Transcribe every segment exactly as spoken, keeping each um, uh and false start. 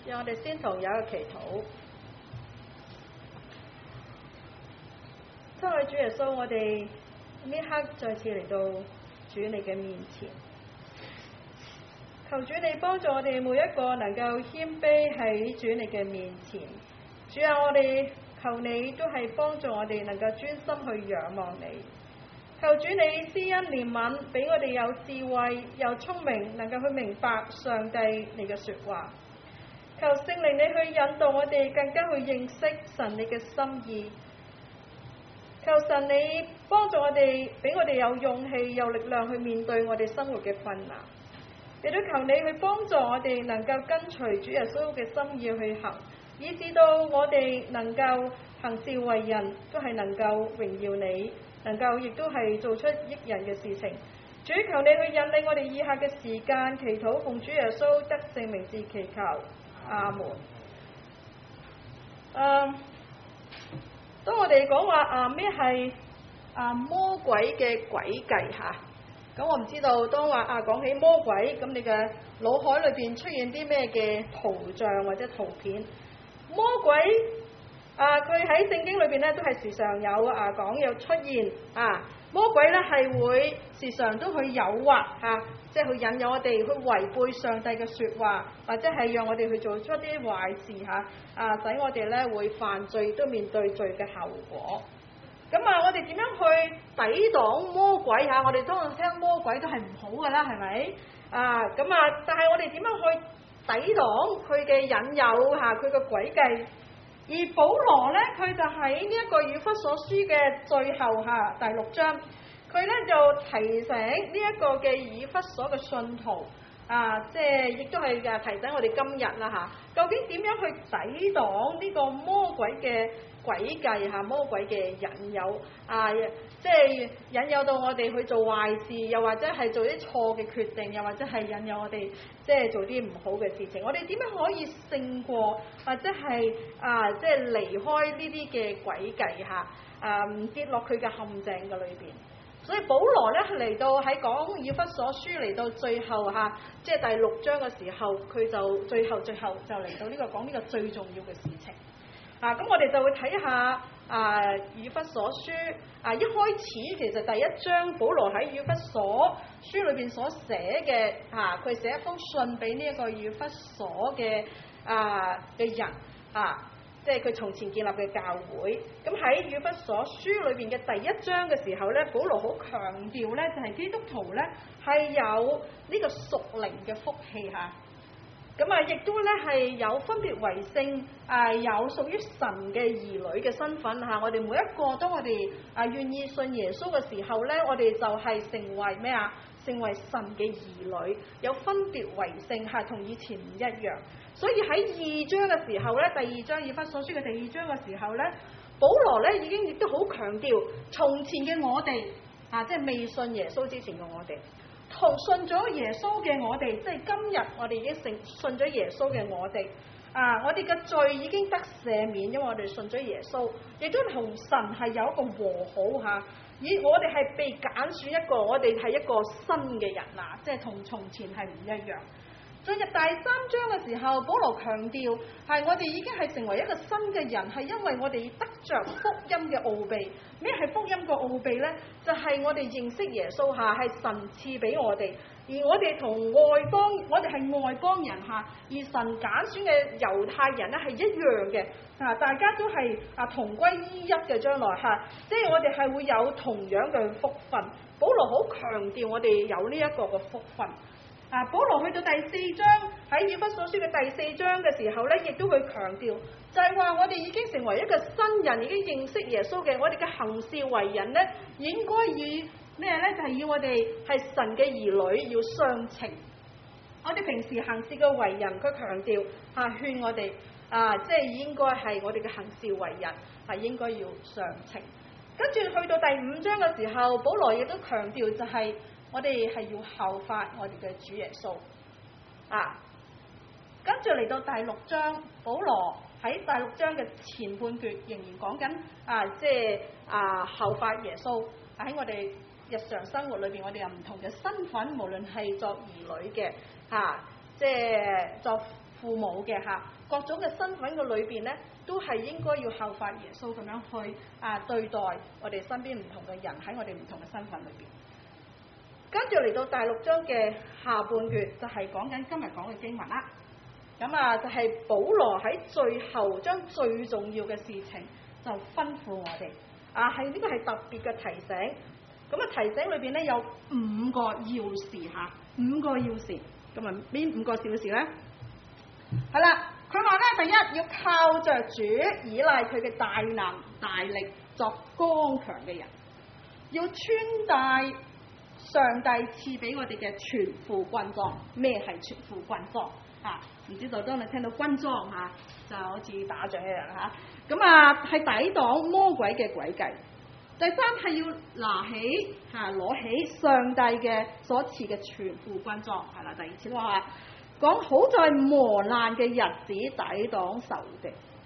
讓我哋先同有一個祈禱。親愛主耶穌，我哋呢刻再次嚟到主你嘅面前，求主你幫助我哋每一個能夠謙卑喺主你嘅面前。主啊，我哋求你都係幫助我哋能夠專心去仰望你。求主你施恩憐憫，俾我哋有智慧又聰明，能夠去明白上帝你嘅說話。求聖靈你去引導我哋更加去認識神你嘅心意。求神你幫助我哋，俾我哋有勇氣有力量去面對我哋生活嘅困難。亦都求你去幫助我哋能夠跟隨主耶穌嘅心意去行，以至到我哋能夠行事為人都係能夠榮耀你，能夠亦都係做出益人嘅事情。主，求你去引領我哋以下嘅時間祈禱，奉主耶穌得勝名字祈求，阿門。嗯，當我哋講話啊咩係啊魔鬼嘅詭計吓，咁我唔知道當話啊講起魔鬼，咁你嘅腦海裏邊出現啲咩嘅圖像或者圖片？魔鬼啊，佢喺聖經裏邊咧都係時常有啊講有出現啊。魔鬼咧係會時常都去誘惑吓，即係去引誘我哋去違背上帝嘅說話，或者係讓我哋去做出啲壞事吓，啊使我哋咧會犯罪，都面對罪嘅後果。咁啊，我哋點樣去抵擋魔鬼吓？我哋當然聽魔鬼都係唔好噶啦，係咪？啊，咁啊，但係我哋點樣去抵擋佢嘅引誘吓，佢嘅詭計？而保羅咧，佢就喺呢一個以弗所書嘅最後吓第六章，佢咧就提醒呢一個嘅以弗所嘅信徒啊，即係亦都係嘅提醒我哋今日啦吓，究竟點樣去抵擋呢個魔鬼嘅詭計吓，魔鬼嘅引誘啊，即係引誘到我哋去做壞事，又或者係做啲錯嘅決定，又或者係引誘我哋即係做啲唔好嘅事情。我哋點樣可以勝過，或者係啊，即係離開呢啲嘅詭計吓，啊唔跌落佢嘅陷阱嘅裏邊。所以保羅咧嚟到喺講以弗所書嚟到最後吓，即係第六章嘅時候，佢就最後最後就嚟到呢個講呢個最重要嘅事情。啊，咁我哋就會睇下啊以弗所書啊，一開始其實第一章保羅喺以弗所書裏邊所寫嘅啊，佢寫一封信俾呢一個以弗所嘅啊嘅人啊，即係佢從前建立嘅教會。咁喺以弗所書裏邊嘅第一章嘅時候咧，保羅好強調咧，就係基督徒咧係有呢個屬靈嘅福氣吓。咁啊，亦都咧係有分別為聖，啊有屬於神嘅兒女嘅身份嚇。我哋每一個當我哋啊願意信耶穌嘅時候咧，我哋就係成為咩啊？成為神嘅兒女，有分別為聖嚇，同以前唔一樣。所以喺二章嘅時候咧，第二章以弗所書嘅第二章嘅時候咧，保羅咧已經亦都好強調，從前嘅我哋啊，即係未信耶穌之前嘅我哋。同信咗耶穌嘅我哋，即係今日我哋已經信信咗耶穌嘅我哋，啊，我哋嘅罪已經得赦免，因為我哋信咗耶穌，亦都同神係有一個和好吓。以我哋係被揀選一個，我哋係一個新嘅人啊，即係同從前係唔一樣。進入第三章嘅時候，保羅強調係我哋已經係成為一個新嘅人，係因為我哋得着福音嘅奧秘。咩係福音嘅奧秘呢？就係、是、我哋認識耶穌下係神賜俾我哋，而我哋同外邦，我哋係外邦人下，而神揀選嘅猶太人咧係一樣嘅啊！大家都係啊同歸於一嘅將來嚇，即係我哋係會有同樣嘅福分。保羅好強調我哋有呢一個嘅福分。啊！保羅去到第四章喺以弗所書嘅第四章嘅時候咧，亦都會強調，就係話我哋已經成為一個新人，已經認識耶穌嘅，我哋嘅行事為人咧，應該以咩咧？就係、是、以我哋係神嘅兒女要相稱。我哋平時行事嘅為人，佢強調啊，勸我哋啊，即係應該係我哋嘅行事為人係應該要相稱。跟住去到第五章嘅時候，保羅亦都強調就係、是。我哋係要效法我哋嘅主耶穌啊！跟住嚟到第六章，保羅喺第六章嘅前半段仍然講緊啊，即係啊效法耶穌喺我哋日常生活裏邊，我哋有唔同嘅身份，無論係作兒女嘅嚇，即係作父母嘅嚇，各種嘅身份嘅裏邊咧，都係應該要效法耶穌咁樣去啊對待我哋身邊唔同嘅人喺我哋唔同嘅身份裏邊。跟住嚟到第六章嘅下半段，就係講緊今日講嘅經文啦。咁啊，就係保羅喺最後將最重要嘅事情就吩咐我哋啊，係呢個係特別嘅提醒。咁啊，提醒裏邊咧有五個要事嚇，五個要事。咁啊，邊五個小事咧？係啦，佢話咧，第一要靠着主，依賴佢嘅大能大力，作剛強嘅人，要穿戴上帝賜俾我哋嘅全副軍裝。咩係全副軍裝啊？唔知道當你聽到軍裝嚇、啊，就好似打仗一樣嚇。咁啊，係抵擋魔鬼嘅詭計。第三係要拿起嚇攞、啊、起上帝嘅所賜嘅全副軍裝，係啦。第二次話講好在磨難嘅日子抵擋仇敵。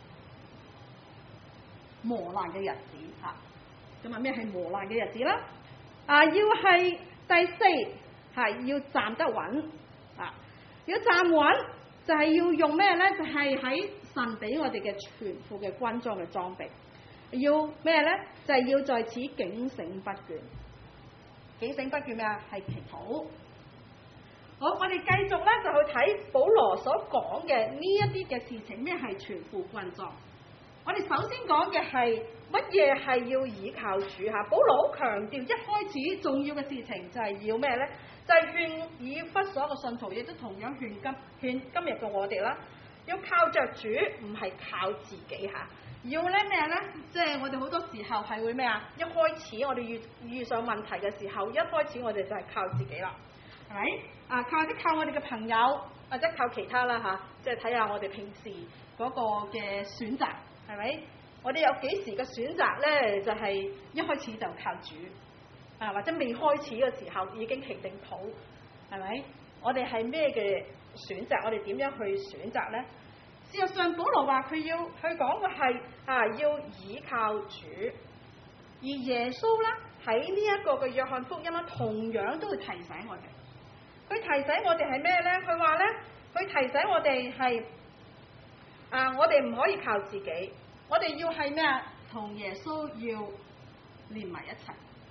磨難嘅日子嚇，咁啊咩係磨難嘅日子啦？啊，要係第四係要站得穩啊，要站穩就係要用咩咧？就係、是、喺神俾我哋嘅全副嘅軍裝嘅裝備。要咩咧？就係、是、要在此警醒不倦。警醒不倦咩啊？係祈禱。好，我哋繼續咧就去睇保羅所講嘅呢一啲嘅事情。咩係全副軍裝？我哋首先講嘅係乜嘢係要倚靠主嚇。保羅好強調一開始重要嘅事情就係要咩咧？就係、是、勸以弗所嘅信徒，亦都同樣勸今勸今日嘅我哋啦。要靠着主，唔係靠自己嚇。要咧咩咧？即係我哋好多時候係會咩啊？一開始我哋遇遇上問題嘅時候，一開始我哋就係靠自己啦，係咪？啊，靠啲靠我哋嘅朋友，或者靠其他啦嚇。即係睇下我哋平時嗰個嘅選擇，係咪？我哋有幾時嘅選擇咧？就係、是、一開始就靠主，啊或者未開始嘅時候已經祈定禱，係咪？我哋係咩嘅選擇？我哋點樣去選擇咧？事實上，保羅話佢要去講嘅係啊，要倚靠主，而耶穌咧喺呢一個嘅約翰福音啦，同樣都會提醒我哋。佢提醒我哋係咩咧？佢話咧，佢提醒我哋係啊，我哋唔可以靠自己，我哋要係咩啊？同耶穌要連埋一齊，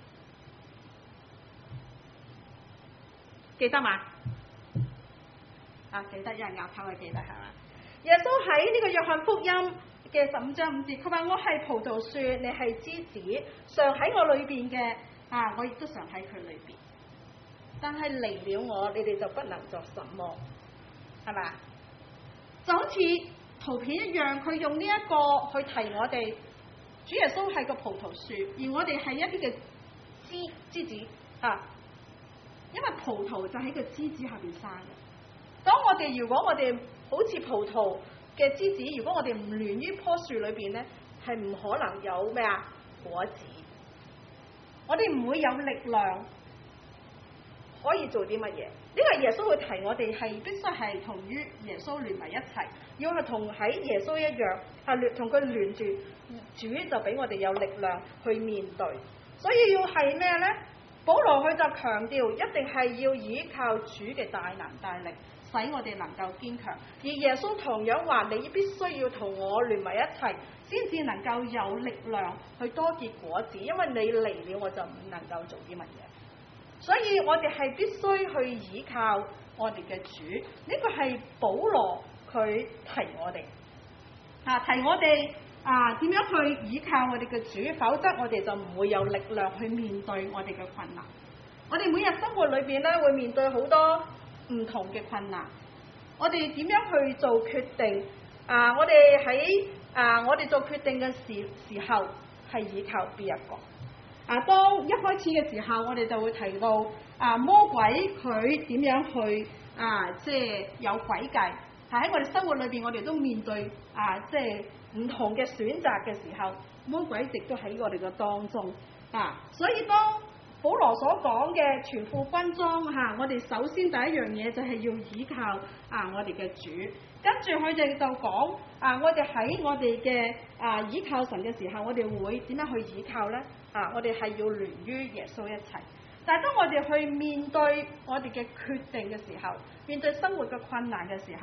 記得嘛？啊，記得，有人拗頭，我記得係嘛？耶穌喺呢個約翰福音嘅十五章五節，佢話：我係葡萄樹，你係枝子，常喺我裏邊嘅啊，我亦都常喺佢裏邊。但係離了我，你哋就不能作什麼，係嘛？就好似圖片一樣，佢用呢一個去提我哋，主耶穌係個葡萄樹，而我哋係一啲嘅枝枝子啊，因為葡萄就喺個枝子下邊生嘅。當我哋如果我哋好似葡萄嘅枝子，如果我哋唔連於棵樹裏邊咧，係唔可能有咩啊果子。我哋唔會有力量可以做啲乜嘢。呢個耶穌會提我哋係必須係同於耶穌連埋一齊，要係同喺耶穌一樣，係連同佢連住，主就俾我哋有力量去面對。所以要係咩咧？保羅佢就強調，一定係要依靠主嘅大能大力，使我哋能夠堅強。而耶穌同樣話：你必須要同我連埋一齊，先至能夠有力量去多結果子。因為你離了，我就唔能夠做啲乜嘢。所以我哋係必須去依靠我哋嘅主。呢個係保羅佢提我哋，啊提我哋啊點樣去依靠我哋嘅主，否則我哋就唔會有力量去面對我哋嘅困難。我哋每日生活裏邊咧會面對好多唔同嘅困難，我哋點樣去做決定？啊，我哋喺啊我哋做決定嘅時時候係依靠邊一個？啊，當一開始嘅時候，我哋就會提到啊，魔鬼佢點樣去啊，即係有詭計。係喺我哋生活裏邊，我哋都面對啊，即係唔同嘅選擇嘅時候，魔鬼一直都喺我哋嘅當中啊。所以當保羅所講嘅全副軍裝嚇，我哋首先第一樣嘢就係要依靠啊我哋嘅主，跟住佢哋就講啊，我哋喺我哋嘅啊依靠神嘅時候，我哋會點樣去依靠咧？啊，我哋係要聯於耶穌一齊。但係當我哋去面對我哋嘅決定嘅時候，面對生活嘅困難嘅時候，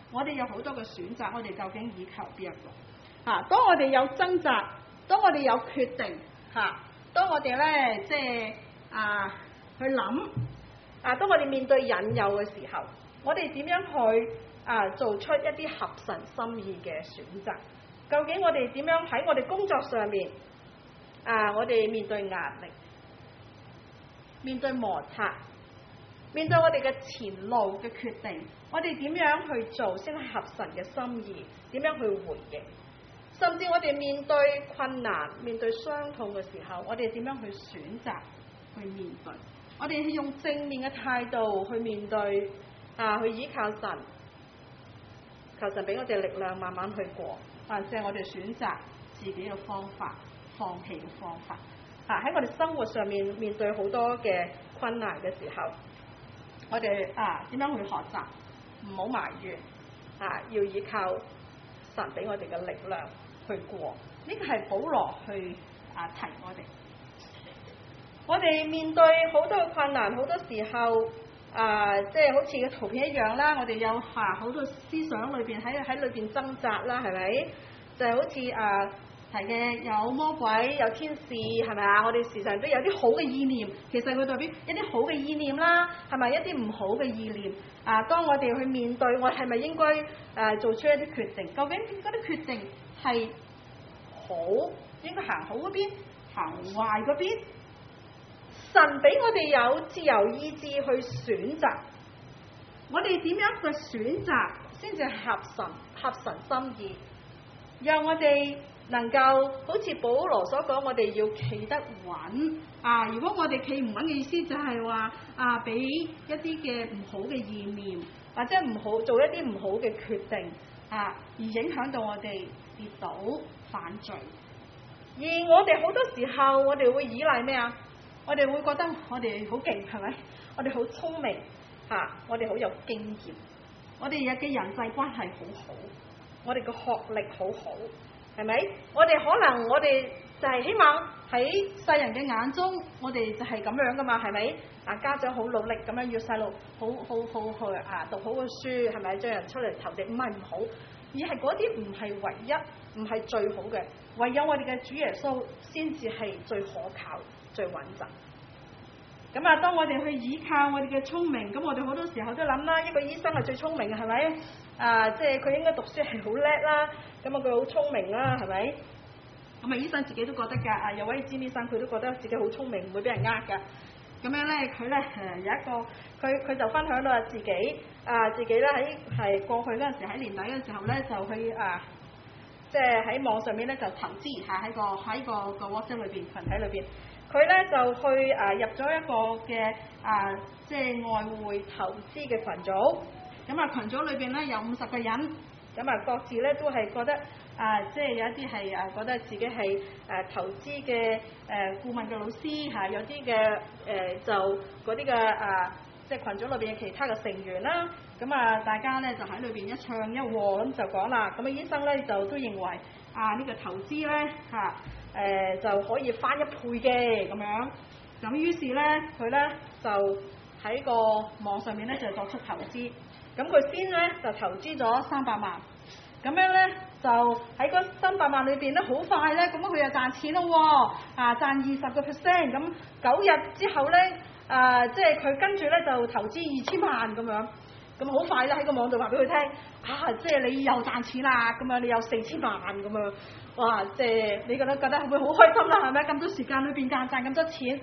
我哋有好多嘅選擇，我哋究竟依靠邊一個？啊，當我哋有掙扎，當我哋有決定，嚇、啊，當我哋咧即係啊去諗，啊，當我哋面對引誘嘅時候，我哋點樣去啊做出一啲合神心意嘅選擇？究竟我哋點樣喺我哋工作上面啊？我哋面對壓力，面對摩擦，面對我哋嘅前路嘅決定，我哋點樣去做先係合神嘅心意？點樣去回應？甚至我哋面對困難、面對傷痛嘅時候，我哋點樣去選擇去面對？我哋係用正面嘅態度去面對啊，去依靠神，求神俾我哋力量，慢慢去過。或者我哋選擇自己嘅方法，放棄嘅方法。啊，喺我哋生活上面面對好多嘅困難嘅時候，我哋啊點樣去學習？唔好埋怨，啊要依靠神俾我哋嘅力量去過。呢個係保羅去啊提我哋。我哋面對好多嘅困難，好多時候啊，即係好似個圖片一樣啦。我哋有下好多思想裏邊喺喺裏邊掙扎啦，係咪？就係好似啊提嘅有魔鬼有天使，係咪啊？我哋時常都有啲好嘅意念，其實佢代表一啲好嘅意念啦，係咪？一啲唔好嘅意念啊，當我哋去面對，我係咪應該誒做出一啲決定？究竟嗰啲決定係好，應該行好嗰邊，行壞嗰邊？神俾我哋有自由意志去選擇，我哋點樣去選擇先至合神合神心意，讓我哋能夠好似保羅所講，我哋要企得穩啊！如果我哋企唔穩嘅意思就係話啊，俾一啲嘅唔好嘅意念，或者唔好做一啲唔好嘅決定啊，而影響到我哋跌倒犯罪。而我哋好多時候，我哋會依賴咩啊？我哋會覺得我哋好勁，係咪？我哋好聰明嚇、啊，我哋好有經驗，我哋嘅人際關係好好，我哋嘅學歷好好，係咪？我哋可能我哋就係希望喺世人嘅眼中，我哋就係咁樣噶嘛，係咪？啊，家長好努力咁樣要細路好好好去啊讀好嘅書，係咪？將人出嚟投遞，唔係唔好，而係嗰啲唔係唯一，唔係最好嘅，唯有我哋嘅主耶穌先至係最可靠。最穩陣。咁啊，當我哋去依靠我哋嘅聰明，咁我哋好多時候都諗啦，一個醫生係最聰明嘅，係咪？啊，即係佢應該讀書係好叻啦，咁啊佢好聰明啦，係咪？咁啊，醫生自己都覺得㗎。啊，有位詹醫生佢都覺得自己好聰明，唔會俾人呃㗎。咁樣咧，佢咧誒有一個，佢佢就分享到自己啊，自己咧喺係過去嗰陣時喺年底嘅時候咧，就去啊，即係喺網上面咧就投資嚇喺個喺個個 WhatsApp 裏邊群體裏邊。佢咧就去誒、啊、入咗一個嘅啊，即係外匯投資嘅群組。咁啊，群組裏邊咧有五十個人，咁啊各自咧都係覺得啊，即係有一啲係誒覺得自己係誒、啊、投資嘅誒、啊、顧問嘅老師嚇、啊，有啲嘅誒就嗰啲嘅啊，即係群組裏邊嘅其他嘅成員啦。咁啊，大家咧就喺裏邊一唱一和咁就講啦。咁啊，醫生咧就都認為啊，呢、呢個投資咧嚇。啊誒、呃、就可以翻一倍嘅咁樣，咁於是咧佢咧就喺個網上面咧就作出投資，咁佢先咧就投資咗三百萬，咁樣咧就喺嗰三百萬裏邊咧好快咧，咁佢又賺錢咯喎，啊賺二十個 percent，咁九日之後咧，啊即係佢跟住咧就投資二千萬咁樣，咁好快咧喺個網度話俾佢聽，啊即係你又賺錢啦，咁樣你有四千萬咁樣。哇！即係你覺得覺得會好開心啦，係咪？咁多時間裏邊賺賺咁多錢，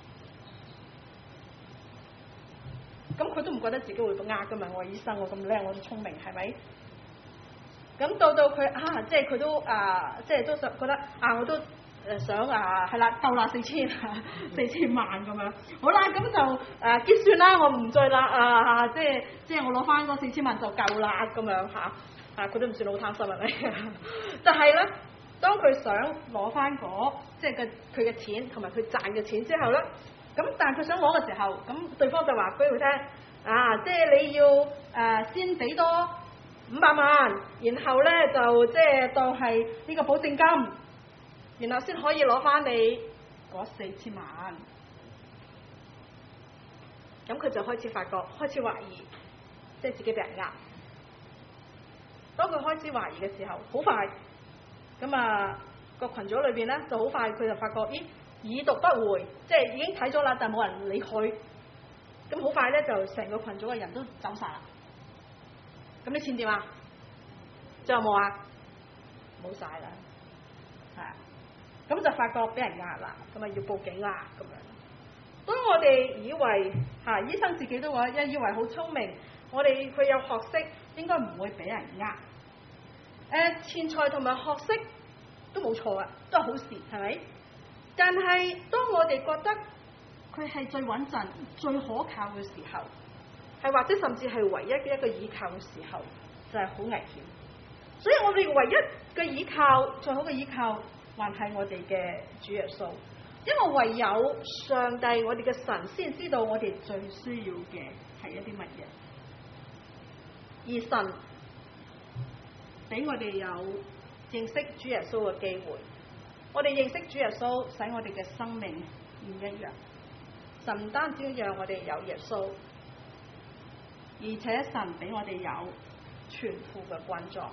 咁佢都唔覺得自己會被呃噶嘛？我醫生，我咁叻，我咁聰明，係咪？咁到到佢啊，即係佢都啊，即係都想覺得啊，我都誒想啊，係啦，夠啦四千四千萬咁樣。好啦，咁就誒結算啦，我唔再啦啊，即係即係我攞翻嗰四千萬就夠啦咁樣嚇啊！佢都唔算好貪心係咪？但係咧。當佢想攞翻嗰即係佢嘅錢同埋佢賺嘅錢之後咧，咁但係佢想攞嘅時候，咁對方就話俾佢聽啊，即係你要誒、呃、先俾多五百萬，然後咧就即係當係呢個保證金，然後先可以攞翻你嗰四千萬。咁佢就開始發覺，開始懷疑，即係自己俾人呃。 佢開始懷疑嘅時候，好快咁啊個群組裏邊咧就好快佢就發覺，咦，已讀不回，即係已經睇咗啦，但係冇人理佢。咁好快咧就成個群組嘅人都走晒啦。咁啲錢點啊？仲有冇啊？冇晒啦，係咁就發覺俾人呃啦，咁啊要報警啦咁樣。當我哋以為嚇、啊、醫生自己都話，一以為好聰明，我哋佢有學識，應該唔會俾人呃。誒錢財同埋學識都冇錯啊，都係好事，係咪？但係當我哋覺得佢係最穩陣、最可靠嘅時候，係或者甚至係唯一嘅一個依靠嘅時候，就係好危險。所以我哋唯一嘅依靠、最好嘅依靠，還係我哋嘅主耶穌。因為唯有上帝，我哋嘅神先知道我哋最需要嘅係一啲乜嘢，而神俾我哋有認識主耶穌嘅機會。我哋認識主耶穌，使我哋嘅生命唔一樣。神唔單止讓我哋有耶穌，而且神俾我哋有全副嘅軍裝。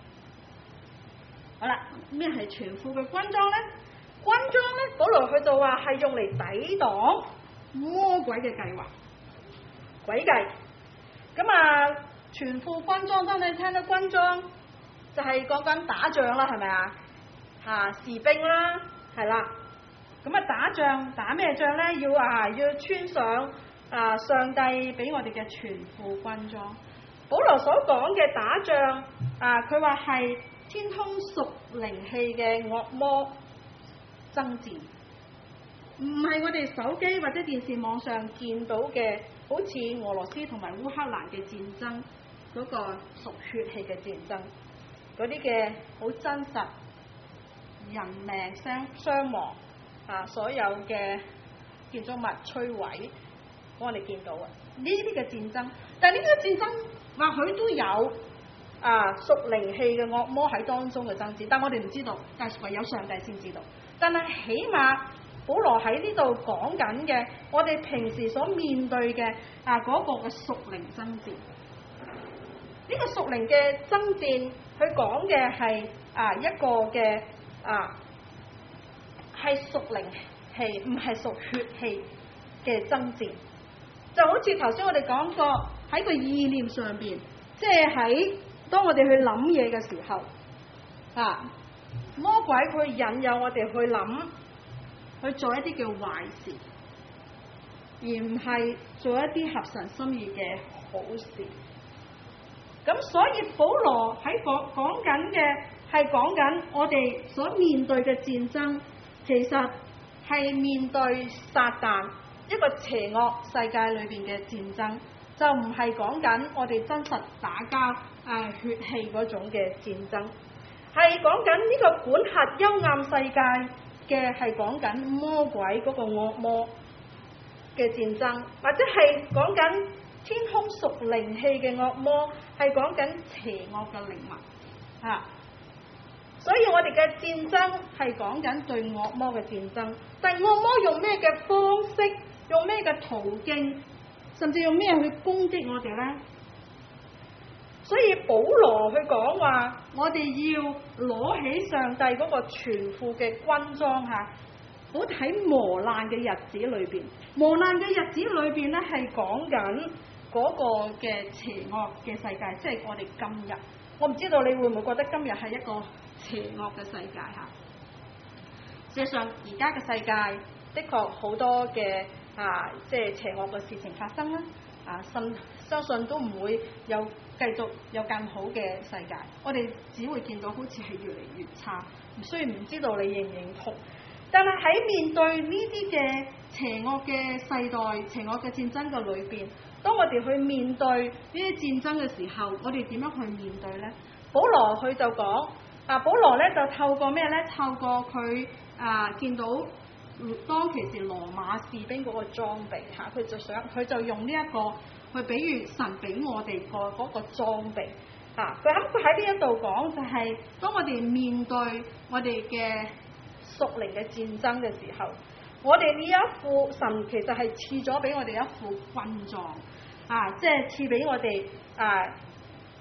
好啦，咩係全副嘅軍裝咧？軍裝咧，保羅佢就話係用嚟抵擋魔鬼嘅計劃、詭計。咁啊，全副軍裝，當你聽到軍裝，就係講緊打仗啦，係咪啊？吓，士兵啦，係啦。咁啊，打仗打咩仗咧？要啊，要穿上啊上帝俾我哋嘅全副軍裝。保羅所講嘅打仗啊，佢話係天空屬靈氣嘅惡魔爭戰，唔係我哋手機或者電視網上見到嘅，好似俄羅斯同埋烏克蘭嘅戰爭嗰個屬血氣嘅戰爭，嗰啲嘅好真實，人命傷傷亡啊，所有嘅建築物摧毀，我哋見到啊呢啲嘅戰爭，但係呢啲嘅戰爭或許都有啊屬靈氣嘅惡魔喺當中嘅爭戰，但我哋唔知道，但係唯有上帝先知道。但係起碼保羅喺呢度講緊嘅，我哋平時所面對嘅啊嗰個嘅屬靈爭戰，呢個屬靈嘅爭戰，佢講嘅係啊一個嘅啊係屬靈氣，唔係屬血氣嘅爭戰。就好似頭先我哋講過喺個意念上邊，即係喺當我哋去諗嘢嘅時候啊。魔鬼佢引誘我哋去諗，去做一啲叫壞事，而唔係做一啲合神心意嘅好事。咁所以保羅喺講講緊嘅係講緊我哋所面對嘅戰爭，其實係面對撒旦一個邪惡世界裏邊嘅戰爭，就唔係講緊我哋真實打交啊血氣嗰種嘅戰爭。係講緊呢個管轄幽暗世界嘅，係講緊魔鬼嗰個惡魔嘅戰爭，或者係講緊天空屬靈氣嘅惡魔，係講緊邪惡嘅靈物啊！所以我哋嘅戰爭係講緊對惡魔嘅戰爭，但係惡魔用咩嘅方式，用咩嘅途徑，甚至用咩去攻擊我哋呢？所以保羅去講話，我哋要攞起上帝嗰個全副嘅軍裝吓，好喺磨難嘅日子裏邊，磨難嘅日子裏邊咧係講緊嗰個嘅邪惡嘅世界，即係我哋今日。我唔知道你會唔會覺得今日係一個邪惡嘅世界吓？事實上，而家嘅世界的確好多嘅啊，即係邪惡嘅事情發生啦。啊，信相信都唔會有繼續有更好嘅世界，我哋只會見到好似係越嚟越差。雖然唔知道你認唔認同，但係喺面對呢啲嘅邪惡嘅世代、邪惡嘅戰爭嘅裏邊，當我哋去面對呢啲戰爭嘅時候，我哋點樣去面對呢？保羅佢就講啊，保羅咧就透過咩咧？透過佢啊見到當其時羅馬士兵嗰個裝備嚇，佢就想佢就用呢、這、一個去比喻神俾我哋個嗰個裝備嚇。佢喺佢喺呢一度講就係、是，當我哋面對我哋嘅屬靈嘅戰爭嘅時候，我哋呢一副神其實係賜咗俾我哋一副軍裝啊，即係賜俾我哋啊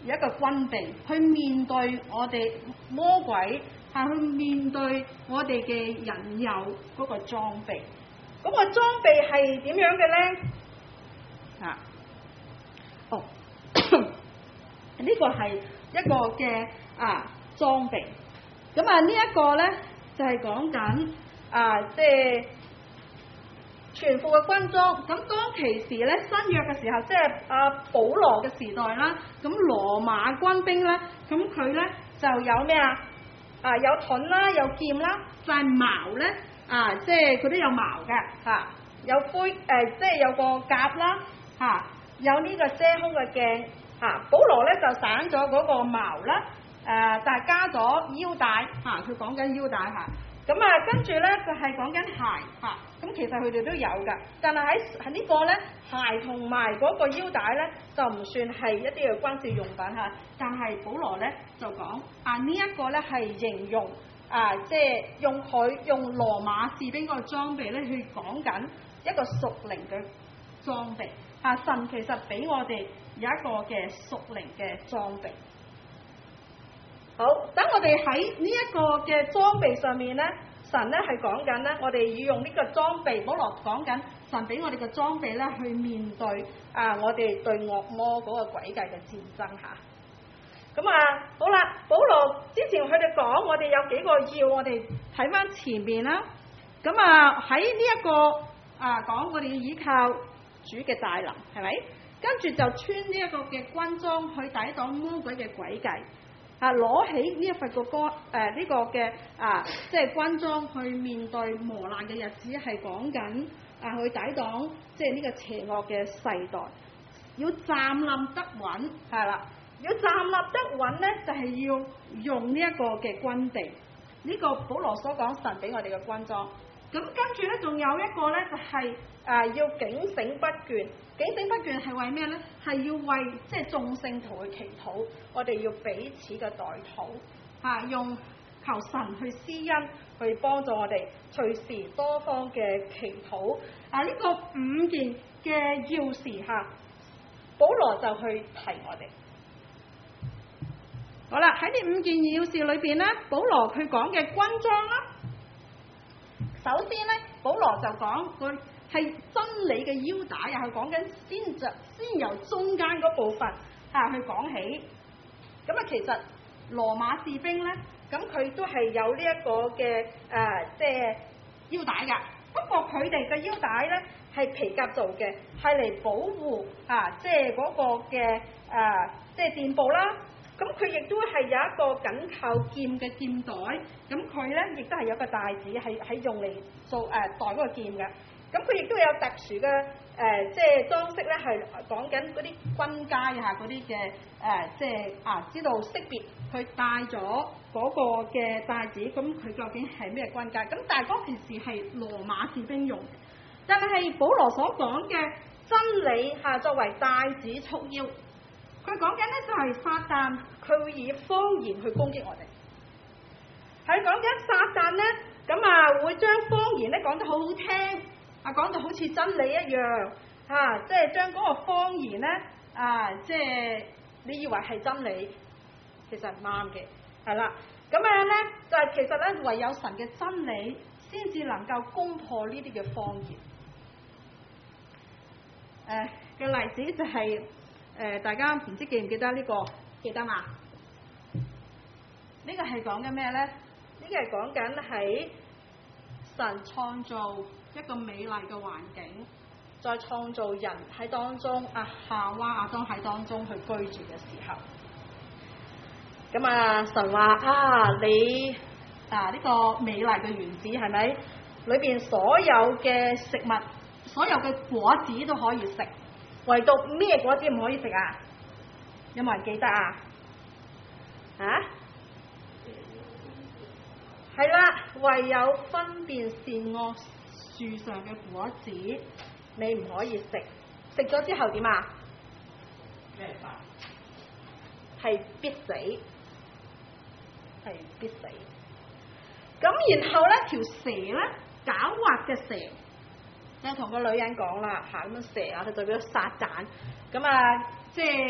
有一個軍備去面對我哋魔鬼，係去面對我哋嘅引誘嗰個裝備。咁、那個裝備係點樣嘅咧？啊，哦，呢個係一個嘅啊裝備。咁啊呢一個咧就係講緊啊即係全副嘅軍裝。咁當其時咧新約嘅時候，即係阿保羅嘅時代啦。咁羅馬軍兵咧，咁佢咧就有咩啊？啊有盾啦，有劍啦，就係矛咧啊，即係佢都有矛嘅嚇。有盔誒、呃，即係有個甲啦嚇、啊，有呢個遮胸嘅鏡嚇。保羅咧就省咗嗰個矛啦，誒、啊，但係加咗腰帶嚇，佢講緊腰帶嚇。咁啊，跟住咧就係講緊鞋嚇。咁、啊、其實佢哋都有㗎，但係喺喺呢個咧鞋同埋嗰個腰帶咧就唔算係一啲嘅軍事用品嚇、啊。但係保羅咧就講啊，這個、呢一個咧係形容啊，即係用佢用羅馬士兵嗰個裝備咧去講緊一個屬靈嘅裝備啊！神其實俾我哋有一個嘅屬靈嘅裝備。好，等我哋喺呢一個嘅裝備上面咧，神咧係講緊咧，我哋要用呢個裝備。保羅講緊神俾我哋嘅裝備咧，去面對啊我哋對惡魔嗰個詭計嘅戰爭嚇。咁啊，好啦，保羅之前佢哋講，我哋有幾個要我哋睇翻前面啦。咁啊喺呢一個。啊，講我哋要依靠主嘅大能，係咪？跟住就穿呢一個嘅軍裝去抵擋魔鬼嘅詭計。啊，攞起呢一份個歌，誒、呃、呢、這個嘅啊，即係軍裝去面對磨難嘅日子，係講緊啊去抵擋即係呢個邪惡嘅世代。要站立得穩，係啦。要站立得穩咧，就係、是、要用呢一個嘅軍備。呢、這個保羅所講神俾我哋嘅軍裝。咁跟住咧，仲有一個咧，就係、是、誒、呃、要警醒不倦。警醒不倦係為咩咧？係要為即係眾聖徒去祈禱。我哋要彼此嘅代禱，嚇、啊、用求神去施恩，去幫助我哋隨時多方嘅祈禱。啊，呢、這個五件嘅要事嚇、啊，保羅就去提我哋。好啦，喺呢五件要事裏邊咧，保羅佢講嘅軍裝啦。首先咧，保羅就講佢係真理嘅腰帶，又係講緊先着先由中間嗰部分啊去講起。咁啊，其實羅馬士兵咧，咁佢都係有呢一個嘅誒，即係腰帶㗎。不過佢哋嘅腰帶咧係皮革做嘅，係嚟保護啊，即係嗰個嘅誒，即係墊步啦。咁佢亦都係有一個緊靠劍嘅劍袋，咁佢咧亦都係有個帶子，係係用嚟做誒、呃、袋嗰個劍嘅。咁佢亦都有特殊嘅誒、呃，即係裝飾咧，係講緊嗰啲軍階啊，嗰啲嘅誒，即係啊，知道識別佢帶咗嗰個嘅帶子，咁佢究竟係咩軍階？咁但係嗰件事係羅馬士兵用嘅，但係保羅所講嘅真理嚇、啊、作為帶子束腰。佢講緊咧就係撒旦，佢會以謊言去攻擊我哋。係講緊撒旦咧，咁啊會將謊言咧講得好好聽，啊講到好似真理一樣，啊即係將嗰個謊言咧，啊即係你以為係真理，其實唔啱嘅，係啦。咁樣咧就係、是、其實咧唯有神嘅真理先至能夠攻破呢啲嘅謊言。誒、呃、嘅例子就係、是。誒、呃，大家唔知記唔記得呢、這個？記得嘛？這個、呢個係講緊咩咧？呢個係講緊喺神創造一個美麗嘅環境，再創造人喺當中，啊夏娃亞當喺當中去居住嘅時候，咁啊神話啊你啊呢、這個美麗嘅園子係咪？裏邊所有嘅食物，所有嘅果子都可以食。唯獨咩果子唔可以食啊？有冇人記得啊？啊？係啦，唯有分辨善惡樹上嘅果子，你唔可以食。食咗之後點啊？咩法？係必死，係必死。咁然後咧，條蛇咧，狡猾嘅蛇。就同個女人講啦，嚇咁樣蛇啊，就代表撒旦。咁啊，即係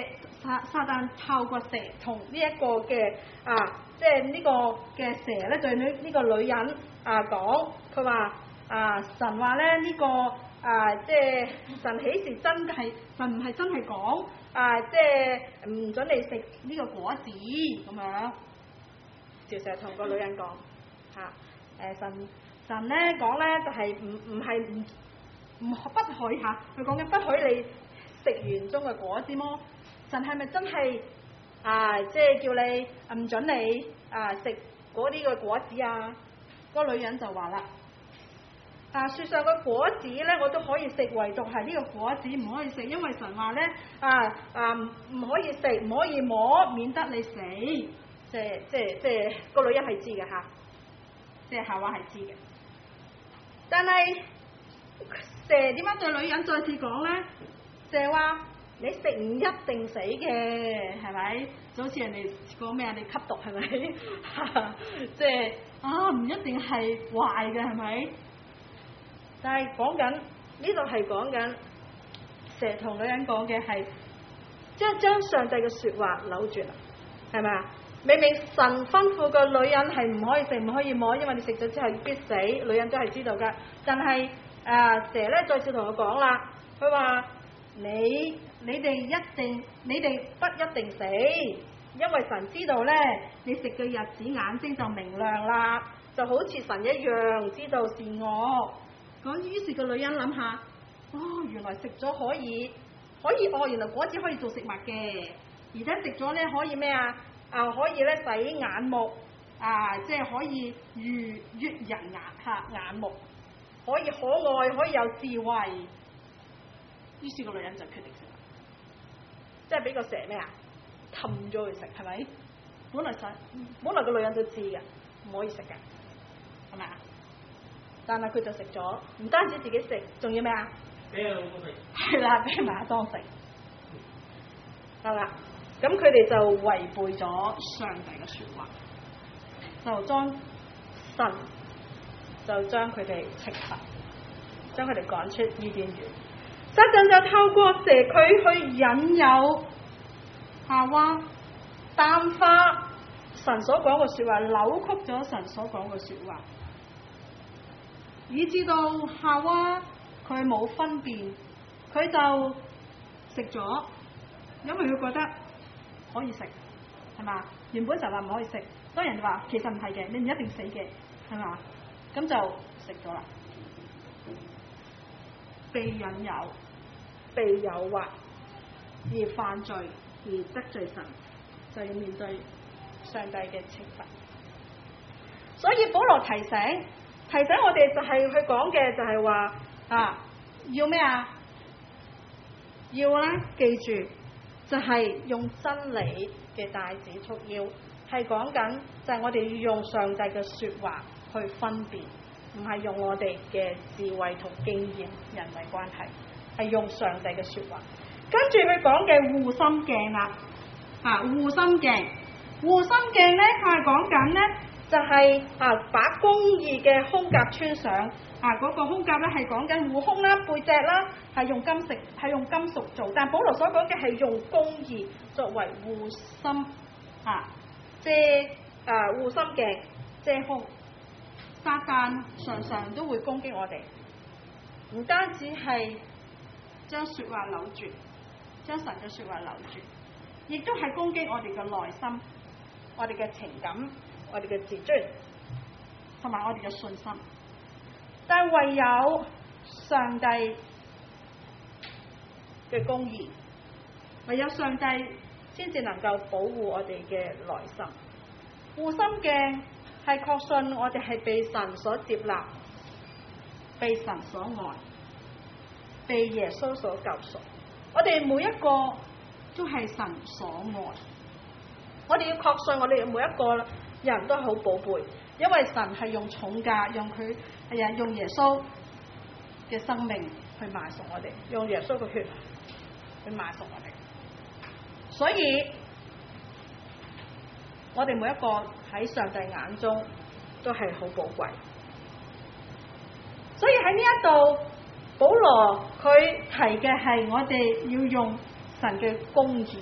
撒撒旦透過蛇同呢一個嘅啊，即係呢個嘅蛇咧對呢呢個女人啊講，佢話啊神話咧呢、這個啊即係神豈是真係神唔係真係講啊即係唔准你食呢個果子咁樣，就成日同個女人講嚇誒神神咧講咧就係唔唔係唔唔不許嚇，佢講緊不許你食園中嘅果子麼？神係咪真係啊？即係叫你唔准你啊食嗰啲嘅果子啊？個女人就話啦：啊，樹上嘅果子咧，我都可以食，唯獨係呢個果子唔可以食，因為神話咧啊啊唔可以食，唔可以摸，免得你死。即係即係即係個女人係知嘅嚇，即係夏娃係知嘅。但係蛇點樣對女人再次講咧？蛇話：你食唔一定死嘅，係咪？就好似人哋講咩啊？你吸毒係咪？即係啊，唔一定係壞嘅，係咪？但係講緊呢度係講緊蛇同女人講嘅係，即係將上帝嘅説話扭轉啦，係咪啊？明明神吩咐個女人係唔可以食，唔可以摸，因為你食咗之後必死，女人都係知道㗎。但係啊，蛇咧再次同我講啦，佢話你你哋一定你哋不一定死，因為神知道咧，你食嘅日子眼睛就明亮啦，就好似神一樣知道善惡。咁於是個女人諗下，哦，原來食咗可以可以哦，原來果子可以做食物嘅，而且食咗咧可以咩啊？啊，可以咧洗眼目啊，即係可以悅悅人眼嚇眼目，可以可愛，可以有智慧。於是個女人就決定食啦，即係俾個蛇咩啊氹咗佢食，係咪？本來想，本來個女人都知嘅，唔可以食嘅，係咪啊？但係佢就食咗，唔單止自己食，仲要咩啊？俾佢老公食。係啦，俾馬當食。係啦。咁佢哋就違背咗上帝嘅説話，就將神就將佢哋懲罰，將佢哋趕出伊甸園。撒旦就透過蛇佢去引誘夏娃淡化神所講嘅説話，扭曲咗神所講嘅説話，以至到夏娃佢冇分辨，佢就食咗，因為佢覺得可以食，係嘛？原本就話唔可以食，當人話其實唔係嘅，你唔一定死嘅，係嘛？咁就食咗啦。被引誘、被誘惑而犯罪而得罪神，就要面對上帝嘅懲罰。所以保羅提醒提醒我哋就係去講嘅就係話啊，要咩啊？要咧記住。就係用真理嘅帶子束腰，係講緊就係我哋要用上帝嘅説話去分辨，唔係用我哋嘅智慧同經驗、人為關係，係用上帝嘅説話。跟住佢講嘅護心鏡啦，啊護心鏡，護心鏡咧，佢係講緊咧就係、是、啊把公義嘅胸甲穿上。啊！嗰、那個胸甲咧係講緊護胸啦、背脊啦，係用金屬係用金屬做，但保羅所講嘅係用公義作為護心啊遮啊護心鏡遮胸。撒旦常常都會攻擊我哋，唔單止係將説話扭轉，將神嘅説話扭轉，亦都係攻擊我哋嘅內心、我哋嘅情感、我哋嘅自尊同埋我哋嘅信心。但唯有上帝嘅公義，唯有上帝先至能夠保護我哋嘅內心。護心鏡係確信我哋係被神所接納，被神所愛，被耶穌所救贖。我哋每一個都係神所愛。我哋要確信我哋每一個人都係好寶貝，因為神係用重價，用佢係啊用耶穌嘅生命去買贖我哋，用耶穌嘅血去買贖我哋。所以我哋每一個喺上帝眼中都係好寶貴。所以喺呢一度，保羅佢提嘅係我哋要用神嘅公義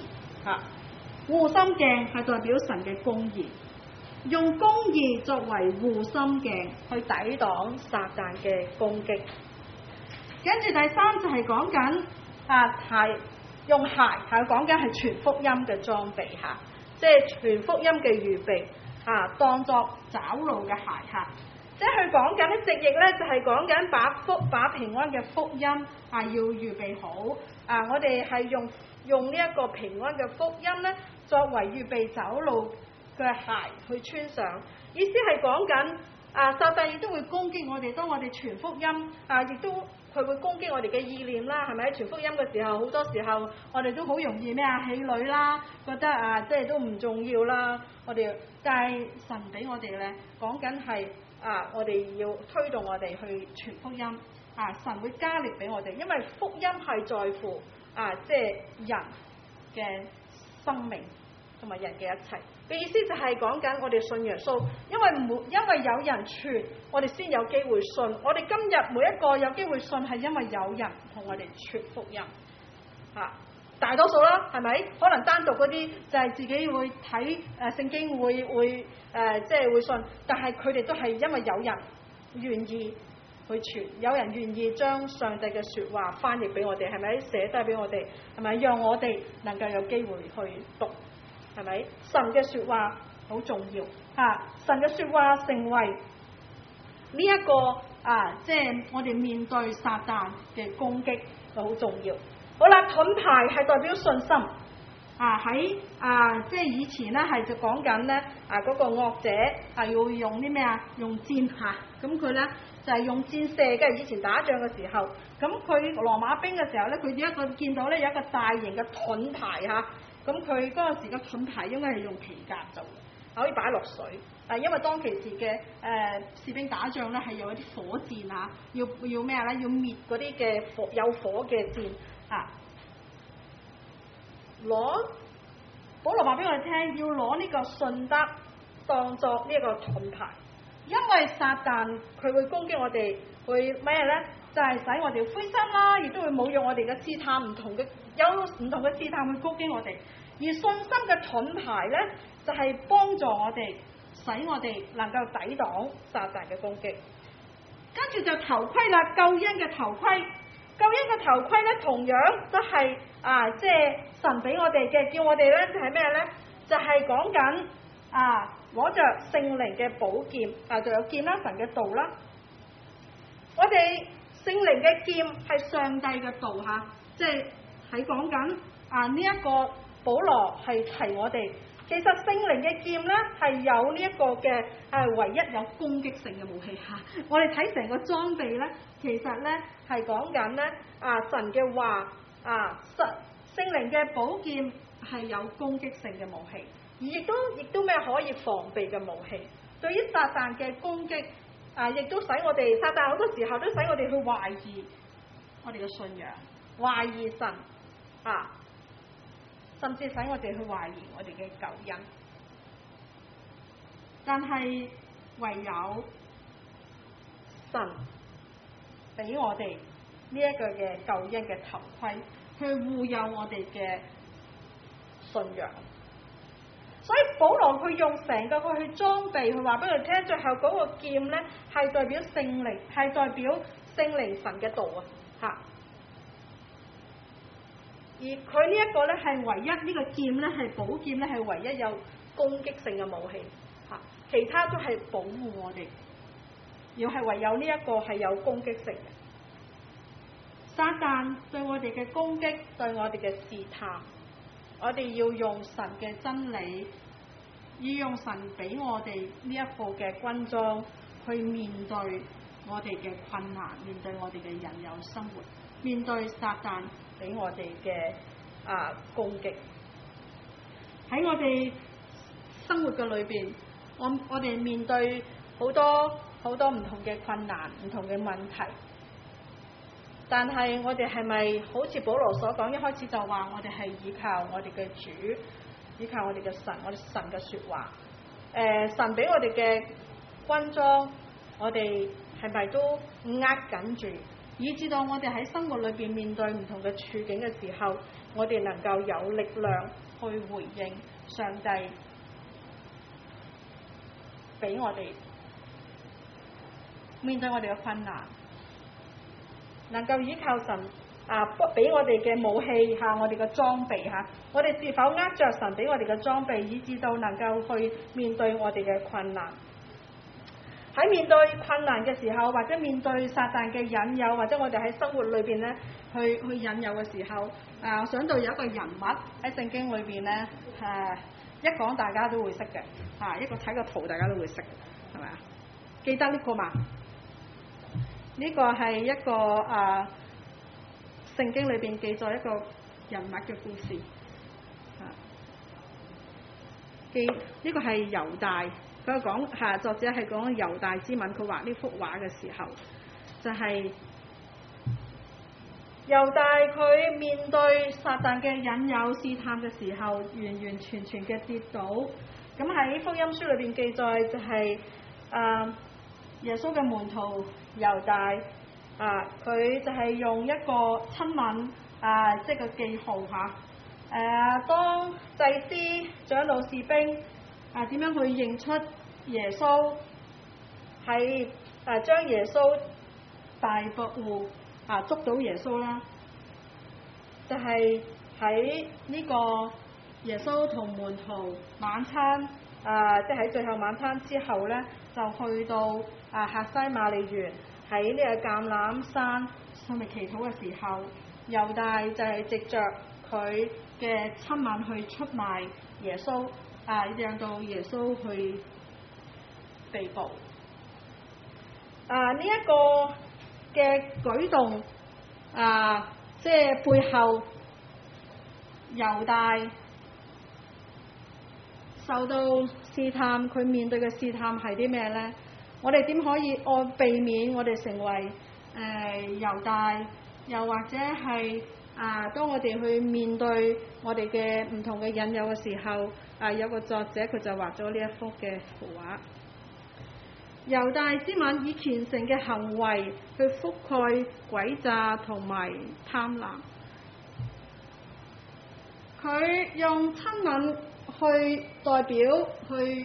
嚇。護心鏡係代表神嘅公義，用公義作為護心鏡去抵擋撒旦嘅攻擊。跟住第三就係講緊啊鞋，用鞋係講緊係全福音嘅裝備嚇，即係全福音嘅預備嚇，當作找路嘅鞋嚇。即係佢講緊咧，直譯咧就係講緊把福把平安嘅福音啊要預備好啊！我哋係用用呢一個平安嘅福音咧，作為預備走路嘅鞋去穿上。意思係講緊啊，撒旦亦都會攻擊我哋，當我哋傳福音啊，亦都佢會攻擊我哋嘅意念啦，係咪？傳福音嘅時候，好多時候我哋都好容易咩啊氣餒啦，覺得啊即係都唔重要啦。我哋但係神俾我哋咧講緊係。啊！我哋要推動我哋去傳福音，啊！神會加力俾我哋，因為福音係在乎啊，即係人嘅生命同埋人嘅一切。嘅意思就係講緊我哋信耶穌，因為沒因為有人傳，我哋先有機會信。我哋今日每一個有機會信，係因為有人同我哋傳福音，啊！大多數啦，係咪？可能單獨嗰啲就係自己會睇誒聖經會會誒即係會信，但係佢哋都係因為有人願意去傳，有人願意將上帝嘅説話翻譯俾我哋，係咪？寫低俾我哋，係咪？讓我哋能夠有機會去讀，係咪？神嘅説話好重要嚇，神嘅説話成為呢一個啊，即係我哋面對撒旦嘅攻擊就好重要。好啦，盾牌係代表信心啊！喺啊，即係以前咧係就講緊咧啊，嗰個惡者係要用啲咩啊？用箭嚇，咁佢咧就係用箭射嘅。以前打仗嘅時候，咁佢羅馬兵嘅時候咧，佢一個見到咧有一個大型嘅盾牌嚇，咁佢嗰陣時嘅盾牌應該係用皮革做嘅，可以擺落水。啊，因為當其時嘅誒士兵打仗咧係有一啲火箭啊，要要咩咧？要滅嗰啲嘅火有火嘅箭。啊！攞保羅話俾我哋聽，要攞呢個信德當作呢一個盾牌，因為撒旦佢會攻擊我哋，會咩咧？就係、是、使我哋灰心啦，亦都會侮辱我哋嘅試探，唔同嘅有唔同嘅試探去攻擊我哋。而信心嘅盾牌咧，就係、是、幫助我哋，使我哋能夠抵擋撒旦嘅攻擊。跟住就頭盔啦，救恩嘅頭盔。救恩嘅頭盔咧，同樣都係啊，即係神俾我哋嘅，叫我哋咧就係咩咧？就係講緊啊，攞着聖靈嘅寶劍啊，就有劍啦，神嘅道啦。我哋聖靈嘅劍係上帝嘅道嚇，即係喺講緊啊呢一個保羅係提我哋。其實聖靈嘅劍咧係有呢一個嘅係唯一有攻擊性嘅武器嚇。我哋睇成個裝備咧，其實咧係講緊咧啊神嘅話啊，聖聖靈嘅寶劍係有攻擊性嘅武器，而亦都亦都咩可以防備嘅武器。對於撒旦嘅攻擊啊，亦都使我哋撒旦好多時候都使我哋去懷疑我哋嘅信仰，懷疑神啊。甚至使我哋去懷疑我哋嘅救恩，但係唯有神俾我哋呢一個嘅救恩嘅頭盔，去護佑我哋嘅信仰。所以保羅佢用成個佢去裝備，佢話俾佢聽，最後嗰個劍咧係代表聖靈，係代表聖靈神嘅道啊，吓。而佢呢一個咧係唯一呢、呢個劍咧係寶劍咧係唯一有攻擊性嘅武器嚇，其他都係保護我哋，要係唯有呢一個係有攻擊性嘅。撒旦對我哋嘅攻擊，對我哋嘅試探，我哋要用神嘅真理，要用神俾我哋呢一副嘅軍裝去面對我哋嘅困難，面對我哋嘅人有生活，面對撒旦俾我哋嘅啊攻擊。喺我哋生活嘅裏邊，我我哋面對好多好多唔同嘅困難、唔同嘅問題，但係我哋係咪好似保羅所講，一開始就話我哋係依靠我哋嘅主，依靠我哋嘅神，我哋神嘅說話。誒、呃，神俾我哋嘅軍裝，我哋係咪都握緊住？以至到我哋喺生活裏邊面對唔同嘅處境嘅時候，我哋能夠有力量去回應上帝俾我哋面對我哋嘅困難，能夠依靠神啊，俾我哋嘅武器嚇，我哋嘅裝備嚇，我哋是否握着神俾我哋嘅裝備，以至到能夠去面對我哋嘅困難？喺面對困難嘅時候，或者面對撒旦嘅引誘，或者我哋喺生活裏邊咧去去引誘嘅時候，啊，我想到有一個人物喺聖經裏邊咧，誒、啊、一講大家都會識嘅，啊一個睇個圖大家都會識，係咪啊？記得呢個嘛？呢、這個係一個啊聖經裏邊記載一個人物嘅故事，啊記呢、這個係猶大。佢講嚇，作者係講猶大之吻。佢畫呢幅畫嘅時候，就係、是、猶大佢面對撒旦嘅引誘試探嘅時候，完完全全嘅跌倒。咁喺福音書裏邊記載就係、是、啊耶穌嘅門徒猶大啊，佢就係用一個親吻啊，即係個記號嚇。誒、啊，當祭司、長老、士兵。啊，點樣去認出耶穌係啊？將耶穌大捕獲啊，捉到耶穌啦！就係喺呢個耶穌同門徒晚餐啊，即係喺最後晚餐之後咧，就去到啊客西馬尼園喺呢個橄欖山上面祈禱嘅時候，猶大就係藉着佢嘅親吻去出賣耶穌。啊！讓到耶穌去被捕。啊！呢、這、一個嘅舉動，啊，即係背後猶大受到試探，佢面對嘅試探係啲咩咧？我哋點可以按避免我哋成為誒猶大，又或者係啊，當我哋去面對我哋嘅唔同嘅引誘嘅時候？啊！有個作者佢就畫咗呢一幅嘅圖畫，猶大之吻以虔誠嘅行為去覆蓋詭詐同埋貪婪。佢用親吻去代表去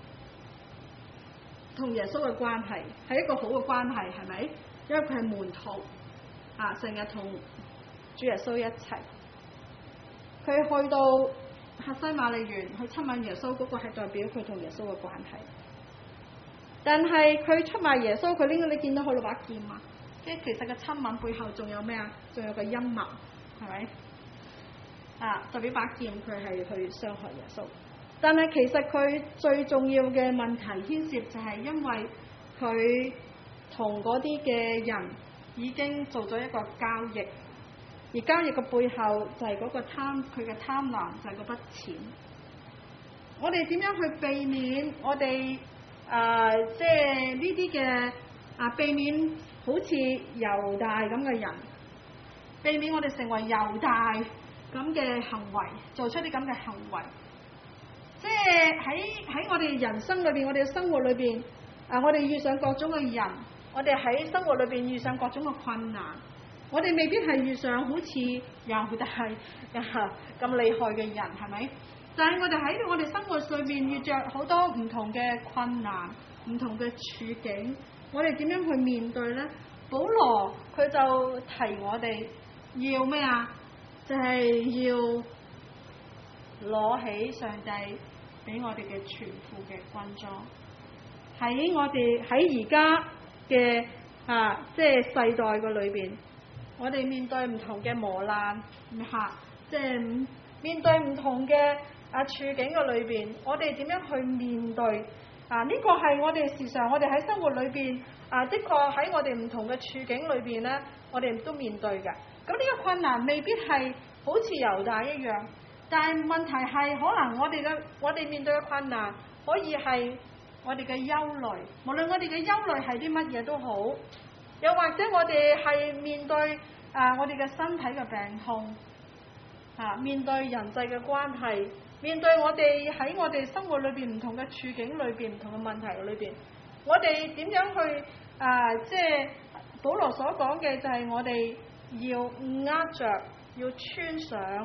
同耶穌嘅關係，係一個好嘅關係，係咪？因為佢係門徒啊，成日同主耶穌一齊。佢去到客西馬尼園去親吻耶穌，嗰個係代表佢同耶穌嘅關係。但係佢出賣耶穌，佢拎到你見到佢攞把劍啊！即係其實個親吻背後仲有咩啊？仲有個陰謀，係咪？啊，代表把劍佢係去傷害耶穌。但係其實佢最重要嘅問題牽涉就係因為佢同嗰啲嘅人已經做咗一個交易。而交易嘅背後就係嗰個貪，佢嘅貪婪就係嗰筆錢。我哋點樣去避免我哋啊，即係呢啲嘅啊，避免好似猶大咁嘅人，避免我哋成為猶大咁嘅行為，做出啲咁嘅行為。即係喺喺我哋人生裏邊，我哋嘅生活裏邊啊，我哋遇上各種嘅人，我哋喺生活裏邊遇上各種嘅困難。我哋未必係遇上好似猶大咁厲害嘅人，係咪？但係我哋喺我哋生活上面遇着好多唔同嘅困難、唔同嘅處境，我哋點樣去面對呢？保羅佢就提我哋要咩啊？就係、是、要攞起上帝俾我哋嘅全副嘅軍裝，喺我哋喺而家嘅啊，即係世代嘅裏邊。我哋面對唔同嘅磨難，嚇，即係面對唔同嘅啊處境嘅裏邊，我哋點樣去面對啊？呢個係我哋時常，我哋喺生活裏邊啊，的確喺我哋唔同嘅處境裏邊咧，我哋都面對嘅。咁呢個困難未必係好似猶大一樣，但係問題係可能我哋嘅我哋面對嘅困難，可以係我哋嘅憂慮，無論我哋嘅憂慮係啲乜嘢都好。又或者我哋係面對啊，我哋嘅身體嘅病痛，啊，面對人際嘅關係，面對我哋喺我哋生活裏邊唔同嘅處境裏邊唔同嘅問題裏邊，我哋點樣去啊？即係保羅所講嘅就係我哋要握着，要穿上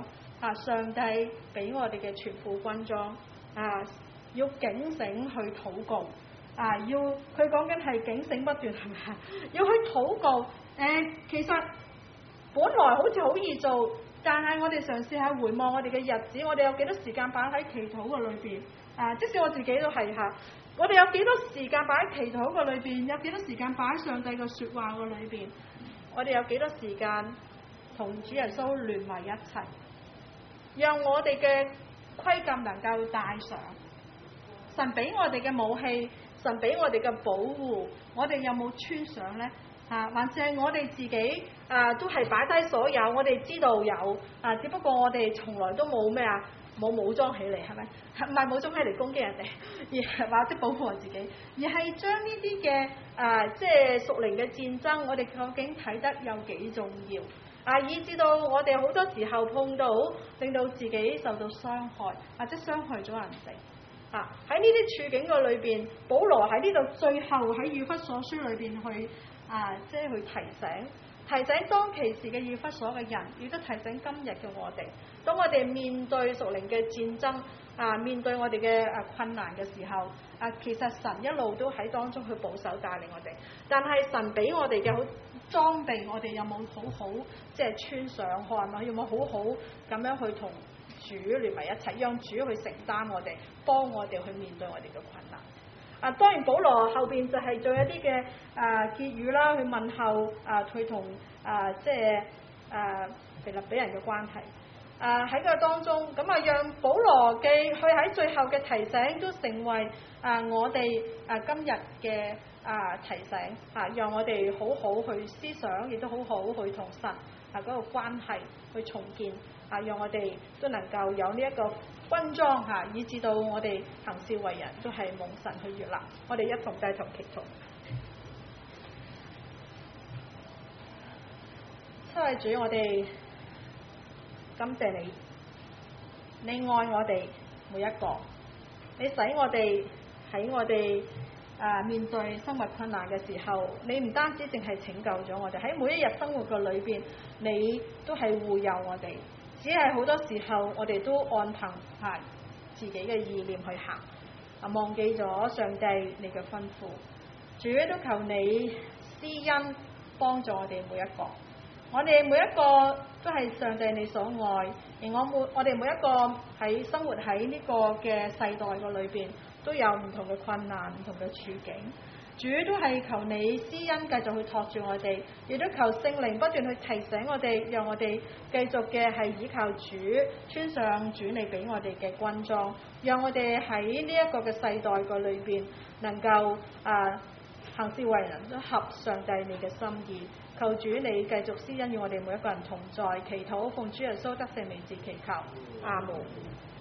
啊，上帝俾我哋嘅全副軍裝啊，要警醒去禱告啊，要佢講緊係警醒不斷係咪啊？要去禱告誒、呃，其實本來好似好易做，但係我哋嘗試下回望我哋嘅日子，我哋有幾多時間擺喺祈禱嘅裏邊啊？即使我自己都係嚇，我哋有幾多時間擺喺祈禱嘅裏邊？有幾多時間擺喺上帝嘅説話嘅裏邊？我哋有幾多時間同主耶穌聯埋一齊，讓我哋嘅盔甲能夠戴上？神俾我哋嘅武器，神俾我哋嘅保護，我哋有冇穿上呢？啊，還是係我哋自己啊，都係擺低所有，我哋知道有啊，只不過我哋從來都冇咩啊，冇武裝起嚟，係咪？唔係武裝起嚟攻擊人哋，而係或者保護我自己，而係將呢啲嘅啊，即係屬靈嘅戰爭，我哋究竟睇得有幾重要啊？以至到我哋好多時候碰到，令到自己受到傷害，或者傷害咗人哋。啊！喺呢啲處境嘅裏邊，保羅喺呢度最後喺以弗所書裏邊去啊，即係去提醒，提醒當其時嘅以弗所嘅人，亦都提醒今日嘅我哋。當我哋面對屬靈嘅戰爭啊，面對我哋嘅啊困難嘅時候，啊，其實神一路都喺當中去保守帶領我哋。但係神俾我哋嘅好裝備，我哋有冇好好即係穿上去啊？有冇好好咁樣去同主聯埋一齊，讓主去承擔我哋，幫我哋去面對我哋嘅困難。啊，當然保羅後邊就係做一啲嘅啊結語啦，去問候啊佢同啊即係啊腓立比人嘅關係。啊喺個當中，咁啊讓保羅嘅佢喺最後嘅提醒，都成為啊我哋啊今日嘅啊提醒啊，讓我哋好好去思想，亦都好好去同神啊嗰個關係去重建。啊！讓我哋都能夠有呢一個軍裝嚇，以至到我哋行事為人都係蒙神去悅納。我哋一同低頭祈禱。七位主，我哋感謝你，你愛我哋每一個，你使我哋喺我哋啊面對生活困難嘅時候，你唔單止淨係拯救咗我哋，喺每一日生活嘅裏邊，你都係護佑我哋。只係好多時候，我哋都按憑嚇自己嘅意念去行，啊忘記咗上帝你嘅吩咐。主都求你施恩幫助我哋每一個，我哋每一個都係上帝你所愛，而我每我哋每一個喺生活喺呢個嘅世代個裏邊，都有唔同嘅困難、唔同嘅處境。主都係求你施恩繼續去托住我哋，亦都求聖靈不斷去提醒我哋，讓我哋繼續嘅係依靠主，穿上主你俾我哋嘅軍裝，讓我哋喺呢一個嘅世代個裏邊能夠啊行事為人都合上帝你嘅心意。求主你繼續施恩與我哋每一個人同在，祈禱奉主耶穌得勝名字祈求，阿門。